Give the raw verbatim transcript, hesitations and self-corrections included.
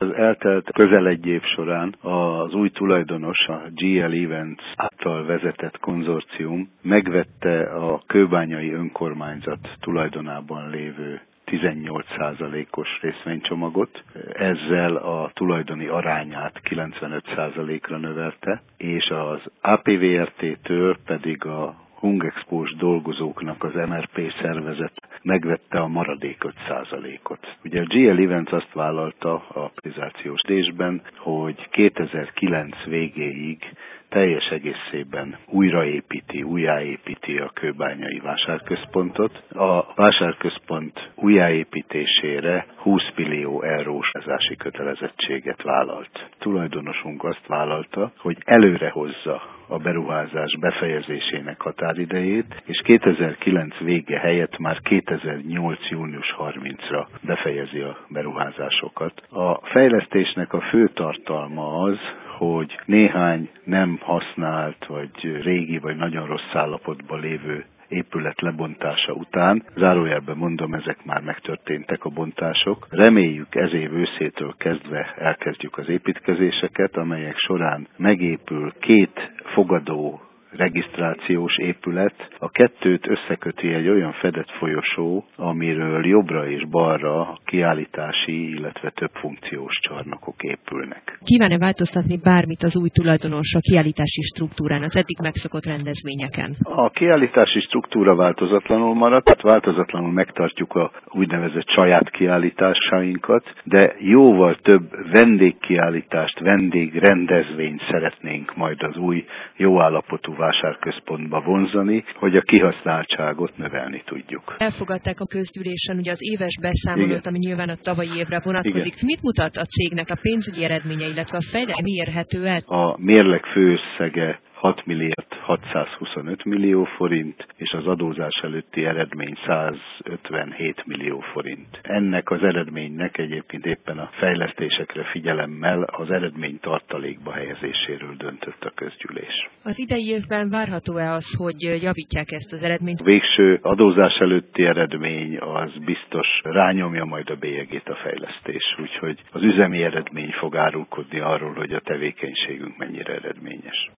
Az eltelt közel egy év során az új tulajdonos, a gé el Events által vezetett konzorcium megvette a kőbányai önkormányzat tulajdonában lévő tizennyolc százalékos részvénycsomagot, ezzel a tulajdoni arányát kilencvenöt százalékra növelte, és az á pé vé er té-től pedig a Hungexpós dolgozóknak az em er pé szervezet megvette a maradék öt százalékot. Ugye a gé el Events azt vállalta a privatizációs désben, hogy kétezer-kilenc végéig teljes egészében újraépíti, újjáépíti a kőbányai vásárközpontot. A vásárközpont újjáépítésére húsz millió eurós beruházási kötelezettséget vállalt. Tulajdonosunk azt vállalta, hogy előrehozza a beruházás befejezésének határidejét, és kétezer-kilenc vége helyett már kétezer-nyolc június harmincadikára befejezi a beruházásokat. A fejlesztésnek a fő tartalma az, hogy néhány nem használt, vagy régi, vagy nagyon rossz állapotban lévő épület lebontása után, zárójelben mondom, ezek már megtörténtek a bontások. Reméljük ez év őszétől kezdve elkezdjük az építkezéseket, amelyek során megépül két fogadó regisztrációs épület, a kettőt összeköti egy olyan fedett folyosó, amiről jobbra és balra kiállítási, illetve több funkciós csarnokok épülnek. Kíván-e változtatni bármit az új tulajdonos a kiállítási struktúrán, az eddig megszokott rendezvényeken? A kiállítási struktúra változatlanul maradt, tehát változatlanul megtartjuk a úgynevezett saját kiállításainkat, de jóval több vendégkiállítást, vendégrendezvényt szeretnénk majd az új jó állapotú vásárközpontba vonzani, hogy a kihasználtságot növelni tudjuk. Elfogadták a közgyűlésen ugye az éves beszámolót, igen, ami nyilván a tavalyi évre vonatkozik. Igen. Mit mutat a cégnek a pénzügyi eredménye, illetve a fejlesztés mi érhető el? A mérleg főösszege hat milliárd hatszázhuszonöt millió forint, és az adózás előtti eredmény százötvenhét millió forint. Ennek az eredménynek egyébként éppen a fejlesztésekre figyelemmel az eredmény tartalékba helyezéséről döntött a közgyűlés. Az idei évben várható-e az, hogy javítják ezt az eredményt? A végső adózás előtti eredmény az biztos rányomja majd a bélyegét a fejlesztés, úgyhogy az üzemi eredmény fog árulkodni arról, hogy a tevékenységünk mennyire eredményes.